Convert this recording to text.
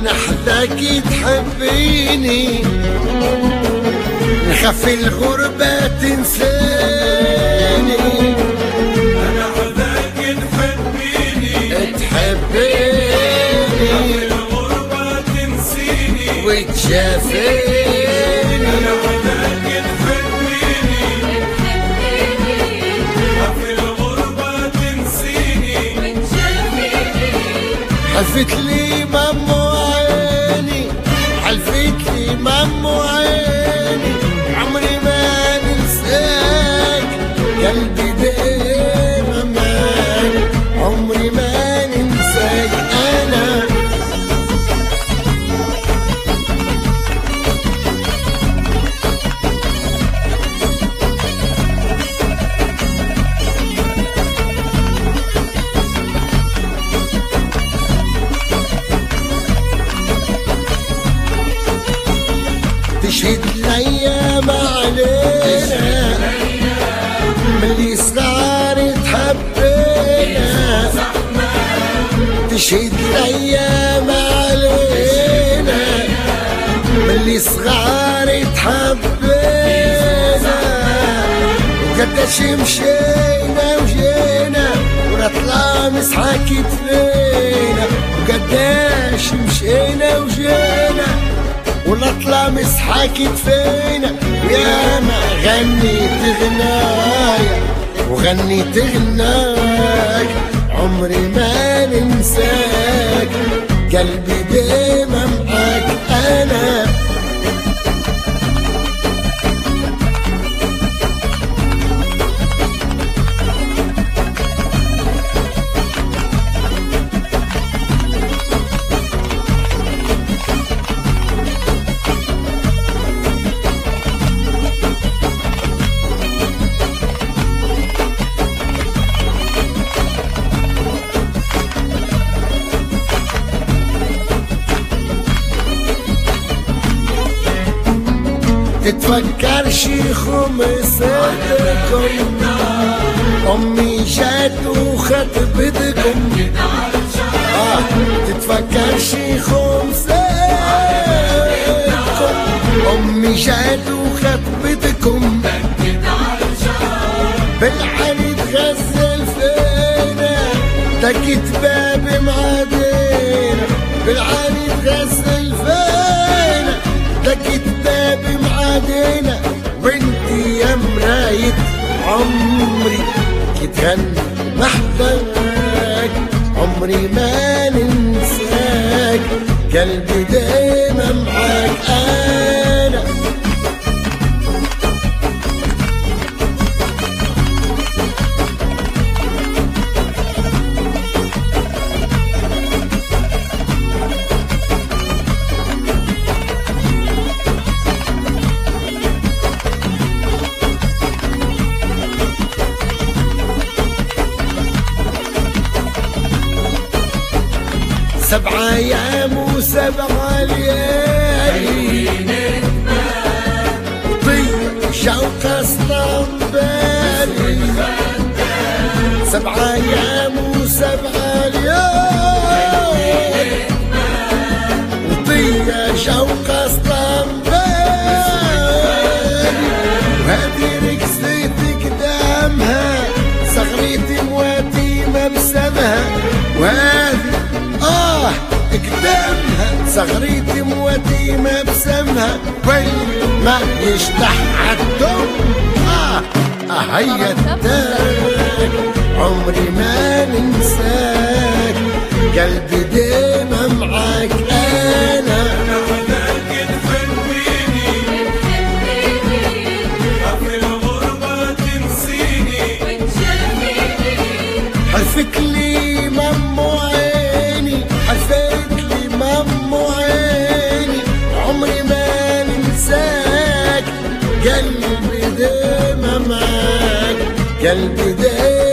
انا حذاك تحبيني، نخفي الغربة تنساني. انا حذاك تحبيني، تحبيني نخفي الغربة تنسيني وتجافيني. انا حذاك تحبيني، نخفي الغربة تنسيني حلفت لي مامو عيني، حلفت لي مامو عيني، عمري ما ننساك قلبي دايما معاك، عمري ما ننساك انا. تشهد الايام علينا ملي صغار تحبينا، تشهد الايام علينا ملي صغار تحبينا، وقداش مشينا وجينا ونطلع مسحك فينا، وقداش مشينا وجينا ونطلع مسحك فينا، ويا ما غنيت غنايا وغنيت غناك، عمري ما ننساك قلبي دايما معاك انا. تتفكرش خمساتكم، امي جات وخطبتكم، تتفكرش خمساتكم، امي جات وخطبتكم، بالعلي تغزل فينا دقت باب معادينا، بالعلي تغزل فينا دقت باب معادينا، وانتي يا مراية عمري كتغني محضرك، عمري ما ننساك قلبي دايما معاك انا. سبعة ايام وسبعة ليالي وطير شوق اسطنبالي، سبعة ايام وسبعة ليالي وطير شوق اسطنبالي، وهذه رقصت قدامها صغريتي مواتي مبسمها، وهذه قدامها صغريتي مواتي مبسمها، ما يشتح عالدم هيا التاك، عمري ما ننساك قلبي دايما معاك انا. حذاك تحبيني، نخفي الغربة تنسيني حلفت لي مامو عيني، حلفت لي مامو عيني، عمري ما ننساك قلبي دايما معاك، قلبي دايما